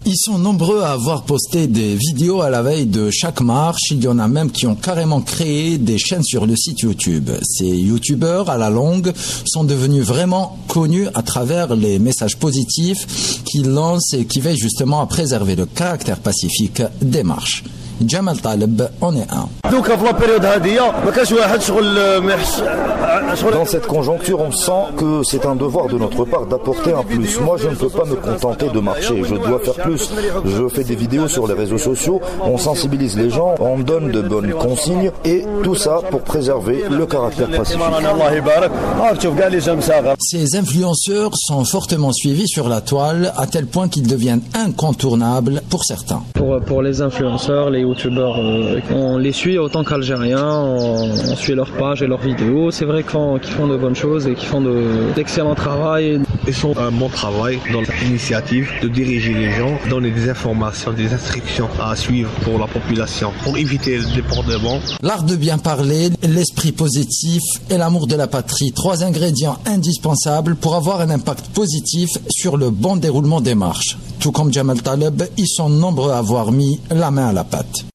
Ils sont nombreux à avoir posté des vidéos à la veille de chaque marche. Il y en a même qui ont carrément créé des chaînes sur le site YouTube. Ces youtubeurs, à la longue, sont devenus vraiment connus à travers les messages positifs qu'ils lancent et qui veillent justement à préserver le caractère pacifique des marches. Jamal Taleb en est un. Dans cette conjoncture, on sent que c'est un devoir de notre part d'apporter un plus. Moi, je ne peux pas me contenter de marcher, je dois faire plus. Je fais des vidéos sur les réseaux sociaux, on sensibilise les gens, on donne de bonnes consignes et tout ça pour préserver le caractère pacifique. Ces influenceurs sont fortement suivis sur la toile à tel point qu'ils deviennent incontournables pour certains. Pour les influenceurs, les youtubeurs, on les suit autant qu'Algériens, on suit leurs pages et leurs vidéos. C'est vrai qu'ils font de bonnes choses et qu'ils font d'excellent travail. Ils font un bon travail dans l'initiative de diriger les gens, donner des informations, des instructions à suivre pour la population, pour éviter le débordement. L'art de bien parler, l'esprit positif et l'amour de la patrie, 3 ingrédients indispensables pour avoir un impact positif sur le bon déroulement des marches. Tout comme Jamal Taleb, ils sont nombreux à avoir mis la main à la pâte.